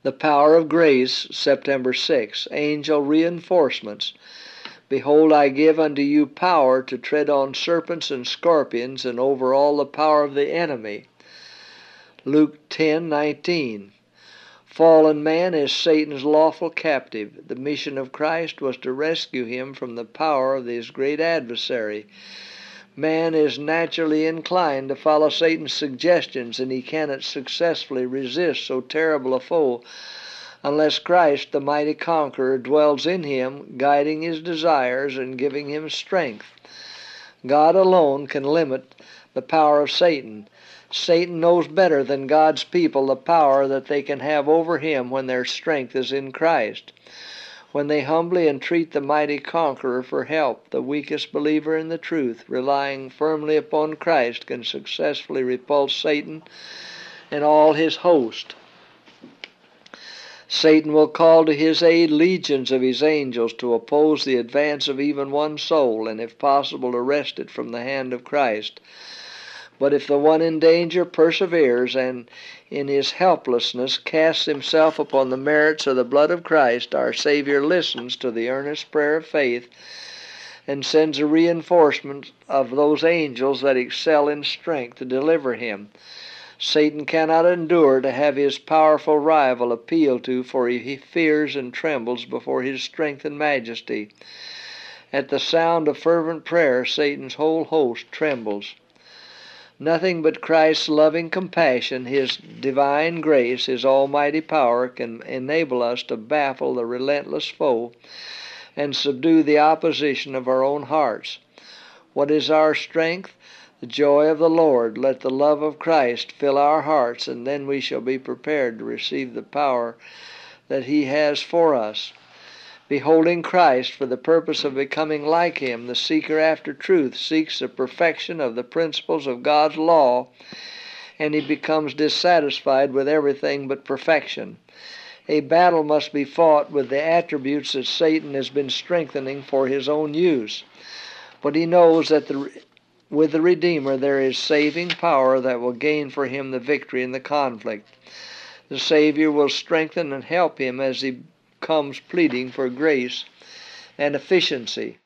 The power of grace, September 6. Angel reinforcements. Behold, I give unto you power to tread on serpents and scorpions and over all the power of the enemy. Luke 10:19. Fallen man is Satan's lawful captive. The mission of Christ was to rescue him from the power of his great adversary. Man is naturally inclined to follow Satan's suggestions, and he cannot successfully resist so terrible a foe unless Christ, the mighty conqueror, dwells in him, guiding his desires and giving him strength. God alone can limit the power of Satan. Satan knows better than God's people the power that they can have over him when their strength is in Christ. When they humbly entreat the mighty conqueror for help, the weakest believer in the truth, relying firmly upon Christ, can successfully repulse Satan and all his host. Satan will call to his aid legions of his angels to oppose the advance of even one soul, and if possible arrest it from the hand of Christ. But if the one in danger perseveres and in his helplessness casts himself upon the merits of the blood of Christ, our Savior listens to the earnest prayer of faith and sends a reinforcement of those angels that excel in strength to deliver him. Satan cannot endure to have his powerful rival appealed to, for he fears and trembles before his strength and majesty. At the sound of fervent prayer, Satan's whole host trembles. Nothing but Christ's loving compassion, his divine grace, his almighty power can enable us to baffle the relentless foe and subdue the opposition of our own hearts. What is our strength? The joy of the Lord. Let the love of Christ fill our hearts, and then we shall be prepared to receive the power that he has for us. Beholding Christ for the purpose of becoming like him, the seeker after truth seeks the perfection of the principles of God's law, and he becomes dissatisfied with everything but perfection. A battle must be fought with the attributes that Satan has been strengthening for his own use. But he knows that with the Redeemer there is saving power that will gain for him the victory in the conflict. The Savior will strengthen and help him as he comes pleading for grace and efficiency.